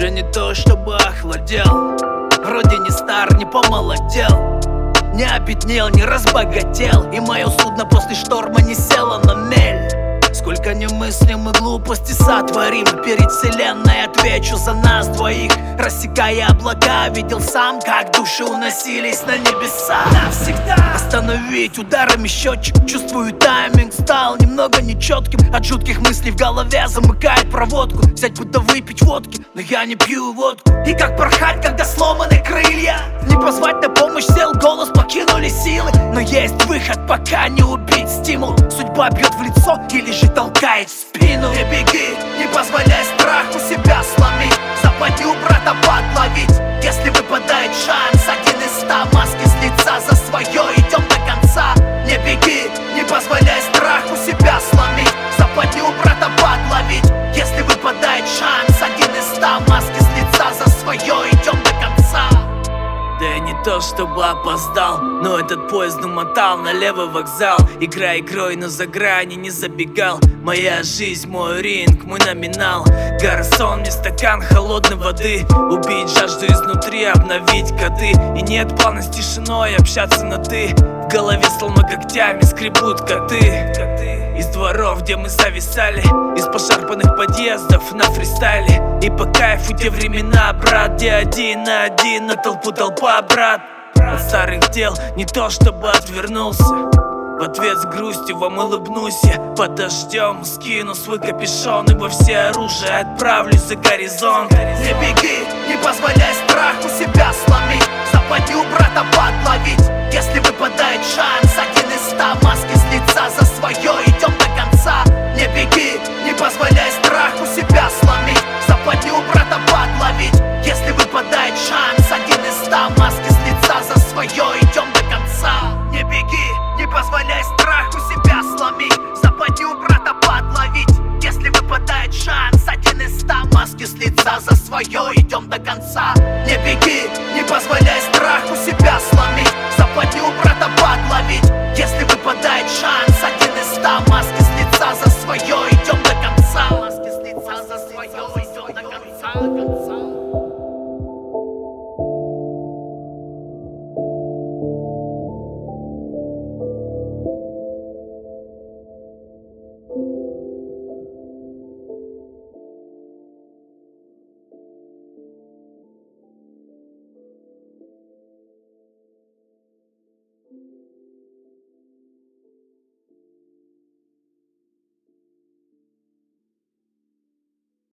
Уже не то, чтобы охладел, вроде не стар, не помолодел, не обеднел, не разбогател, и мое судно после шторма не село на мель. Сколько немыслимых глупостей сотворим, перед вселенной отвечу за нас двоих. Рассекая облака, видел сам, как души уносились на небеса. Навсегда остановить ударами счетчик, чувствую, тайминг стал немного нечетким. От жутких мыслей в голове замыкает проводку. Взять будто выпить водки, но я не пью водку. И как порхать, когда сломаны крылья, не позвать на помощь, сел голос, покинули силы. Но есть выход, пока не убить стимул. Судьба бьет в лицо или же толкает в спину. Не беги, не позволяй страху себя сломить. Запади у брата подловить. Если выпадает шанс, 1 из 100, маски с лица за свое, идем до конца. Не беги, не позволяй страху себя сломить. Запади у брата подловить. Если выпадает шанс, 1 из 100, маски с лица за свое, идем до конца. Да я не то чтобы опоздал, но этот поезд умотал на левый вокзал. Игра игрой, но за грани не забегал. Моя жизнь, мой ринг, мой номинал. Гарсон, мне стакан холодной воды. Убить жажду изнутри, обновить коды. И нет плана с тишиной общаться на ты. В голове словно когтями скребут коты. Из дворов, где мы зависали, из пошарпанных подъездов на фристайле. И по кайфу те времена, брат, где 1 на 1 на толпу толпа, брат. От старых дел не то чтобы отвернулся, в ответ с грустью вам улыбнусь я. Под дождем скину свой капюшон, и во все оружие отправлюсь за горизонт. Не беги, не позволяй страху себя сломить. Запади у брата подловить. Если выпадает шанс, 1 из 100, маски с лица за свое, идем до конца. Не беги, не позволяй страху себя сломить. Запади у брата подловить. Если выпадает шанс, 1 из 100, маски с лица за свое, идем до конца. Не беги, не позволяй страху себя сломить. Запади у брата подловить. Если выпадает шанс, 1 из 100, маски с лица за свое, идем до конца. Не беги, не позволяй